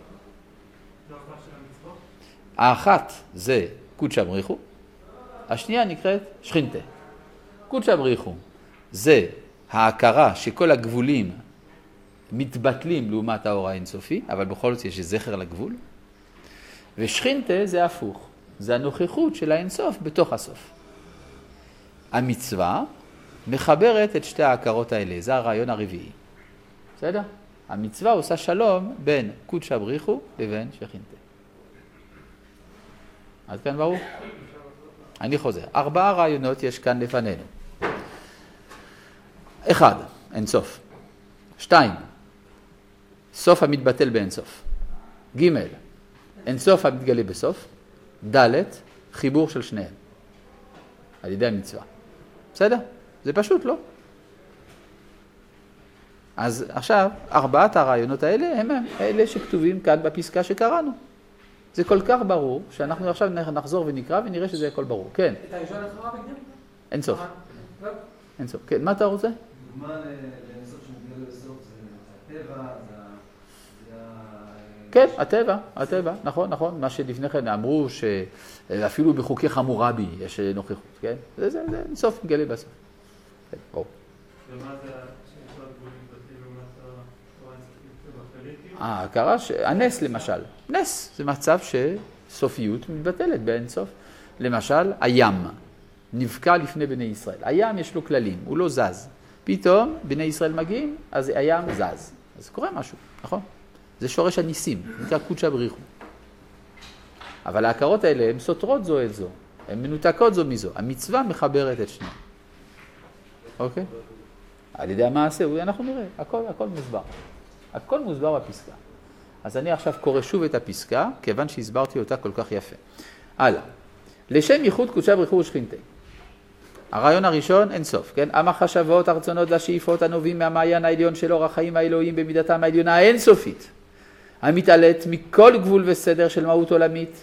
Speaker 1: האחת זה קודשא בריחו, השנייה נקראת שכינתה. קודשא בריחו זה ההכרה שכל הגבולים מתבטלים לעומת האור האינסופי, אבל בכל זאת יש זכר לגבול. ושכינתה זה הפוך, זה הנוכחות של האינסוף בתוך הסוף. המצווה מחברת את שתי ההכרות האלה, זה הרעיון הרביעי. בסדר? המצווה עושה שלום בין קודשא בריחו לבין שכינתה. עד כאן ברור? אני חוזר. ארבעה רעיונות יש כאן לפנינו. אחד, אין סוף. שתיים, סוף המתבטל באין סוף. ג', אין סוף המתגלה בסוף. ד', חיבור של שניהם. על ידי המצווה. בסדר? זה פשוט, לא? אז עכשיו, ארבעת הרעיונות האלה הם אלה שכתובים כאן בפסקה שקראנו. זה כל כך ברור, שאנחנו עכשיו נחזור ונקרא ונראה שזה הכל ברור. כן.
Speaker 3: את הראשון אחריו הקדים?
Speaker 1: אין סוף. אין סוף. כן, מה אתה רוצה?
Speaker 6: דוגמה לאינסוף שמתגלה בסוף זה הטבע, זה ה...
Speaker 1: כן, הטבע, הטבע, נכון, נכון. מה שלפני כן אמרו שאפילו בחוקי חמורבי יש נוכחות, כן? זה, זה, זה אין סוף מתגלה בסוף. כן, ברור.
Speaker 2: ומה זה שיש לו גבולים מתבטלים לעומת התורה האינסופית בכללית?
Speaker 1: ההכרה, ש... הנס למשל. נס זה מצב שסופיות מתבטלת באין סוף. למשל, הים נבקע לפני בני ישראל. הים יש לו כללים, הוא לא זז. פתאום בני ישראל מגיעים, אז הים זז. אז קורה משהו, נכון? זה שורש הניסים, נקרא קודשא בריחו. אבל ההכרות האלה הן סותרות זו את זו, הן מנותקות זו מזו. המצווה מחברת את שניהם. אוקיי? על ידי המעשה, אנחנו נראה, הכל, הכל מוסבר. הכל מוסבר בפסקה. אז אני עכשיו קורא שוב את הפסקה, כיוון שהסברתי אותה כל כך יפה. הלאה. לשם ייחוד קודשא בריחו ושכינתה. הרעיון הראשון, אין סוף, כן? המחשבות, הרצונות והשאיפות הנובעים מהמעיין העליון של אור החיים האלוהים במידתם העליונה האינסופית, המתעלת מכל גבול וסדר של מהות עולמית.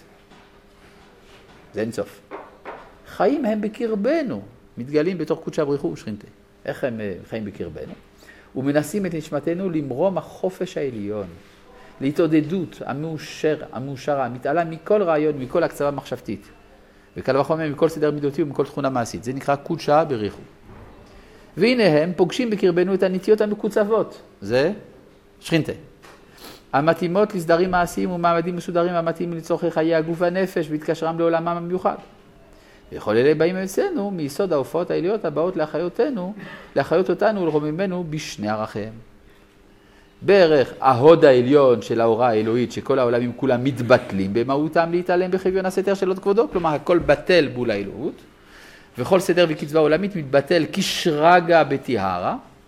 Speaker 1: זה אין סוף. חיים הם בקרבנו, מתגלים בתוך קודשא בריחו ושכינתה. איך הם חיים בקרבנו? ומנסים את נשמתנו למרום החופש העליון, להתעודדות המאושר, המאושרה, המתעלה מכל רעיון, מכל הקצבה מחשבתית. וקל וחומר מכל סדר מידותי ומכל תכונה מעשית. זה נקרא קודשא בריחו. והנה הם פוגשים בקרבנו את הנטיות המקוצבות. זה שכינתה. המתאימות לסדרים מעשיים ומעמדים מסודרים המתאימים לצורכי חיי הגוף והנפש והתקשרם לעולמם המיוחד. וכל אלה באים אצלנו מיסוד ההופעות העיליות הבאות לאחיותינו, לאחיות אותנו ולרוממנו בשני ערכיהם. בערך ההוד העליון של האורה האלוהית שכל העולמים כולם מתבטלים במהותם להתעלם בחביון הסתר של עוד כבודו, כלומר הכל בטל בול האלוהות, וכל סדר וקצבה עולמית מתבטל כשרגע בטיהרה,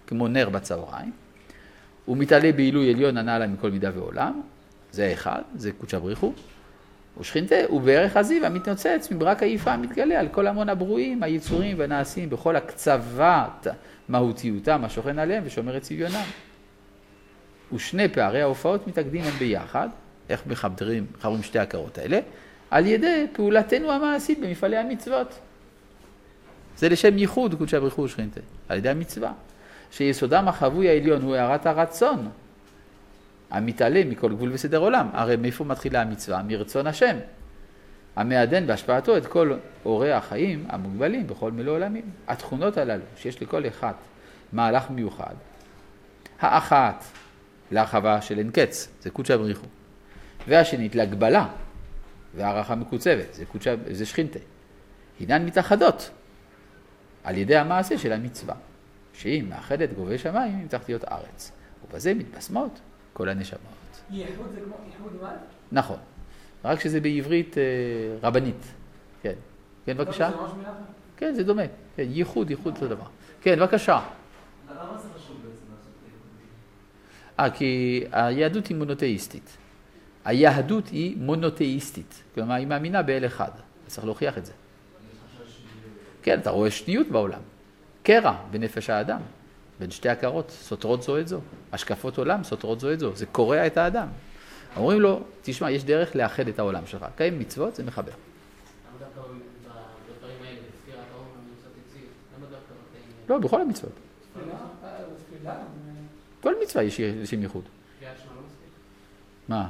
Speaker 1: כמו נר בצהריים. הוא מתעלה בעילוי עליון הנע עליי מכל מידה ועולם, זה אחד, זה קודשא בריך הוא. ושכינתה הוא בערך הזיו המתנוצץ מברק היפה המתגלה על כל המון הברואים, היצורים והנעשים בכל הקצוות מהותיותם השוכן עליהם ושומר את צביונם. ושני פערי ההופעות מתאגדים הם ביחד, איך מחברים, מחברים שתי הכרות האלה, על ידי פעולתנו המעשית במפעלי המצוות. זה לשם ייחוד קודשא בריך הוא ושכינתה, על ידי המצווה. שיסודם החבוי העליון הוא הערת הרצון, המתעלה מכל גבול וסדר עולם. הרי מאיפה מתחילה המצווה? מרצון השם. המעדן בהשפעתו את כל אורי החיים המוגבלים בכל מלוא עולמים. התכונות הללו שיש לכל אחד מהלך מיוחד. האחת להרחבה של אין קץ, זה קודשא בריך הוא. והשנית להגבלה והערכה מקוצבת, זה, קודשא, זה שכינתה. הינן מתאחדות על ידי המעשה של המצווה. שהיא מאחדת גובי שמיים עם תחתיות הארץ. ובזה מתבשמות כל הנשמות.
Speaker 3: ייחוד זה כמו ייחוד מה?
Speaker 1: נכון. רק שזה בעברית אה, רבנית. כן. כן, בבקשה.
Speaker 3: זה ממש מילה?
Speaker 1: כן, זה דומה. כן, ייחוד, ייחוד זה דבר. כן, בבקשה.
Speaker 6: למה זה חשוב בעצם לעשות ייחוד?
Speaker 1: אה, כי היהדות היא מונותאיסטית. היהדות היא מונותאיסטית. כלומר, היא מאמינה באל אחד. צריך להוכיח את זה. כן, אתה רואה שניות בעולם. קרע בנפש האדם, בין שתי הכרות, סותרות זו את זו. השקפות עולם סותרות זו את זו. זה קורע את האדם. אומרים לו, תשמע, יש דרך לאחד את העולם שלך. קיים מצוות, זה מחבר.
Speaker 5: למה דווקא בדברים האלה, בספירת האור ומצוות יציב? למה דווקא בקטעים האלה?
Speaker 1: לא, בכל המצוות.
Speaker 3: תפילה?
Speaker 1: כל מצווה יש שם ייחוד.
Speaker 5: קריאת שמע לא מספיק.
Speaker 1: מה?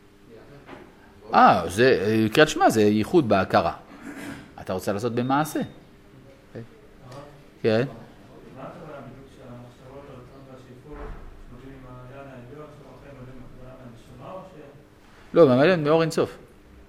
Speaker 1: אה, זה, קריאת שמע זה ייחוד בהכרה. אתה רוצה לעשות במעשה. כן.
Speaker 2: מה הכוונה בדיוק שהמחשבות, הרצון והשאיפות נוגעים עם העניין העליון של החיים עולים הכוונה מהנשמה או ש...
Speaker 1: לא, מהעליון מאור אינסוף.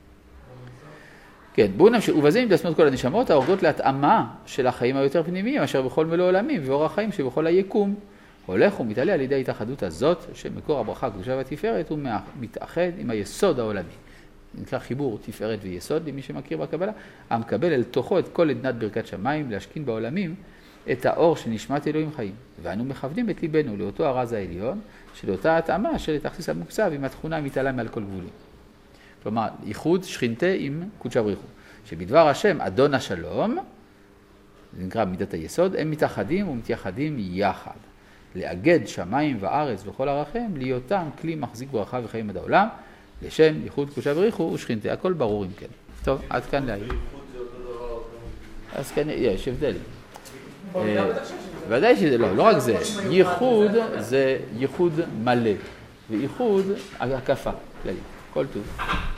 Speaker 1: כן, בואו נמשיך. ובזה מתבשמות כל הנשמות ההורגות להתאמה של החיים היותר פנימיים, אשר בכל מלוא עולמים, ואור החיים שבכל היקום הולך ומתעלה על ידי ההתאחדות הזאת, שמקור הברכה, קדושה והתפארת, הוא מתאחד עם היסוד העולמי. נקרא חיבור תפארת ויסוד, למי שמכיר בקבלה, המקבל אל תוכו את כל עדנת ברכת שמיים, להשכין בעולמים את האור של נשמת אלוהים חיים. ואנו מכוונים את ליבנו לאותו הרז העליון, של אותה התאמה של תכסיס המוקצב עם התכונה המתעלה מעל כל גבולים. כלומר, ייחוד שכינתה עם קודשא בריך הוא. שבדבר השם, אדון השלום, זה נקרא מידת היסוד, הם מתאחדים ומתייחדים יחד. לאגד שמיים וארץ וכל ערכיהם, להיותם כלי מחזיק ברכה וחיים עד העולם, לשם ייחוד קודשא בריך הוא ושכינתה. הכל ברור אם כן. טוב, עד כאן להיום. אז כן, יש הבדלים. ודאי שזה לא, לא רק זה. ייחוד זה ייחוד מלא, וייחוד הקפה כללית. כל טוב.